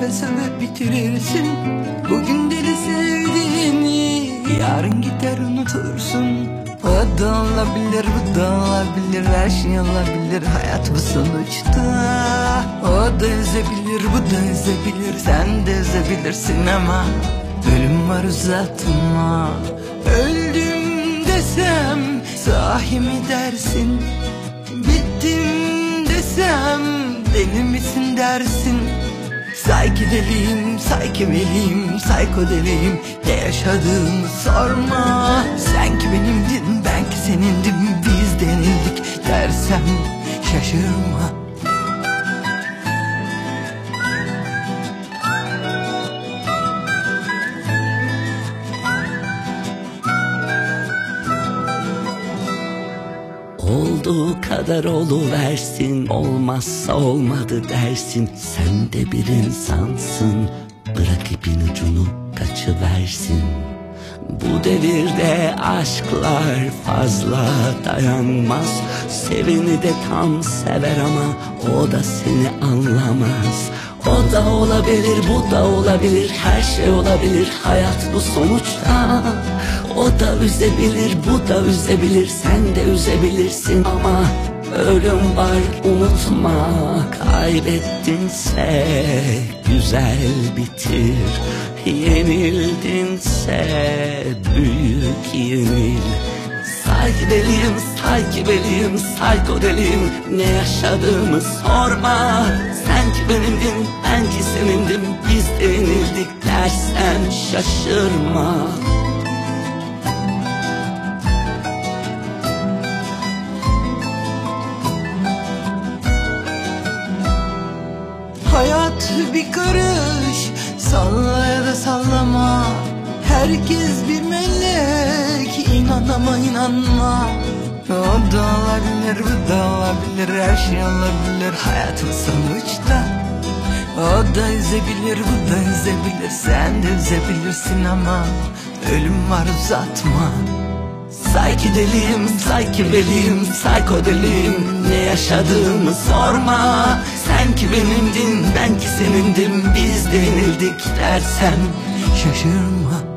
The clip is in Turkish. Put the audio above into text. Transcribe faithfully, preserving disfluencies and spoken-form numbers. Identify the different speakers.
Speaker 1: salıp bitirirsin. Bugün deli sevdiğini yarın gider unutursun. O da olabilir, bu da olabilir, her şey olabilir hayat bu sonuçta. O da üzebilir, bu da üzebilir, sen de üzebilirsin ama ölüm var uzatma. Öldüm desem sahi mi dersin? Bittim desem deli misin dersin? Saykideliyim, saykimeliyim, saykodeliyim. Ne yaşadığımı sorma. Sen ki benimdin, ben ki senindim, biz denildik dersem şaşırma.
Speaker 2: Olduğu kadar oluversin, olmazsa olmadı dersin. Sen de bir insansın, bırak ipin ucunu kaçıversin. Bu devirde aşklar fazla dayanmaz. Seveni de tam sever ama o da seni anlamaz. O da olabilir, bu da olabilir, her şey olabilir hayat bu sonuçta. O da üzebilir, bu da üzebilir, sen de üzebilirsin ama ölüm var unutma. Kaybettinse güzel bitir, yenildinse büyük yenil. Saykideliyim, saykideliyim, saykodeliyim, ne yaşadığımı sorma. Sen ki benimdin, ben ki senindim, biz de yenildik dersen şaşırma.
Speaker 1: Hayat bir karış, salla ya da sallama. Herkes bir melek, inan ama inanma. O da olabilir, bu da olabilir, her şey olabilir hayat bu sonuçta. O da üzebilir, bu da üzebilir, sen de üzebilirsin ama ölüm var uzatma. Saykideliyim, saykideliyim, saykodeliyim, ne yaşadığımı sorma. Sen ki benimdin, ben ki senindim, biz de yenildik dersen şaşırma.